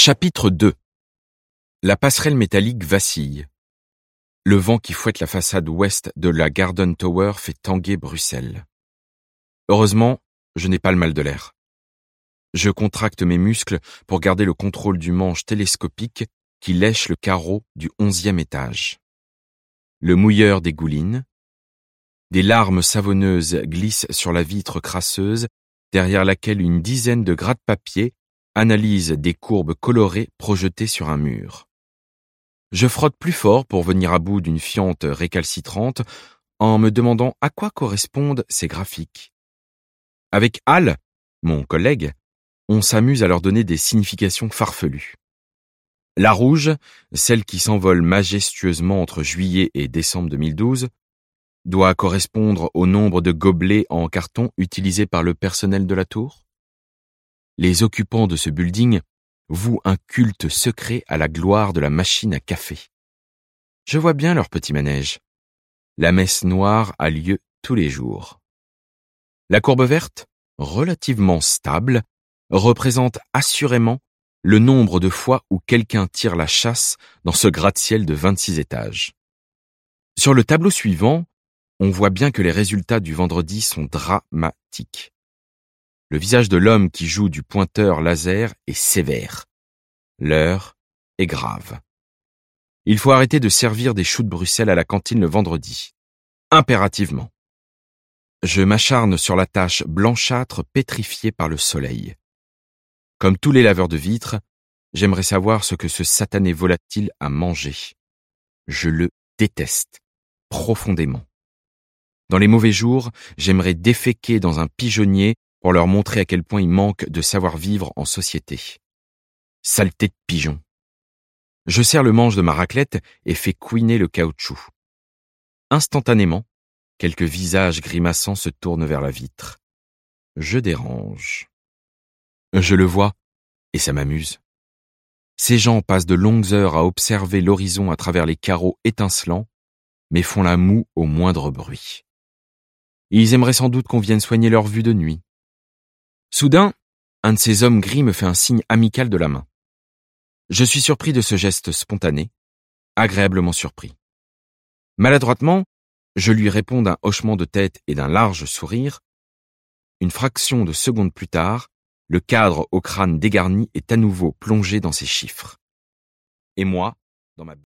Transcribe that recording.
Chapitre 2. La passerelle métallique vacille. Le vent qui fouette la façade ouest de la Garden Tower fait tanguer Bruxelles. Heureusement, je n'ai pas le mal de l'air. Je contracte mes muscles pour garder le contrôle du manche télescopique qui lèche le carreau du 11e étage. Le mouilleur dégouline. Des larmes savonneuses glissent sur la vitre crasseuse derrière laquelle une dizaine de gratte-papier analysent des courbes colorées projetées sur un mur. Je frotte plus fort pour venir à bout d'une fiente récalcitrante en me demandant à quoi correspondent ces graphiques. Avec Al, mon collègue, on s'amuse à leur donner des significations farfelues. La rouge, celle qui s'envole majestueusement entre juillet et décembre 2012, doit correspondre au nombre de gobelets en carton utilisés par le personnel de la tour. Les occupants de ce building vouent un culte secret à la gloire de la machine à café. Je vois bien leur petit manège. La messe noire a lieu tous les jours. La courbe verte, relativement stable, représente assurément le nombre de fois où quelqu'un tire la chasse dans ce gratte-ciel de 26 étages. Sur le tableau suivant, on voit bien que les résultats du vendredi sont dramatiques. Le visage de l'homme qui joue du pointeur laser est sévère. L'heure est grave. Il faut arrêter de servir des choux de Bruxelles à la cantine le vendredi. Impérativement. Je m'acharne sur la tache blanchâtre pétrifiée par le soleil. Comme tous les laveurs de vitres, j'aimerais savoir ce que ce satané volatile a mangé. Je le déteste, profondément. Dans les mauvais jours, j'aimerais déféquer dans un pigeonnier pour leur montrer à quel point il manque de savoir-vivre en société. Saleté de pigeon. Je serre le manche de ma raclette et fais couiner le caoutchouc. Instantanément, quelques visages grimaçants se tournent vers la vitre. Je dérange. Je le vois, et ça m'amuse. Ces gens passent de longues heures à observer l'horizon à travers les carreaux étincelants, mais font la moue au moindre bruit. Ils aimeraient sans doute qu'on vienne soigner leur vue de nuit. Soudain, un de ces hommes gris me fait un signe amical de la main. Je suis surpris de ce geste spontané, agréablement surpris. Maladroitement, je lui réponds d'un hochement de tête et d'un large sourire. Une fraction de seconde plus tard, le cadre au crâne dégarni est à nouveau plongé dans ses chiffres. Et moi, dans ma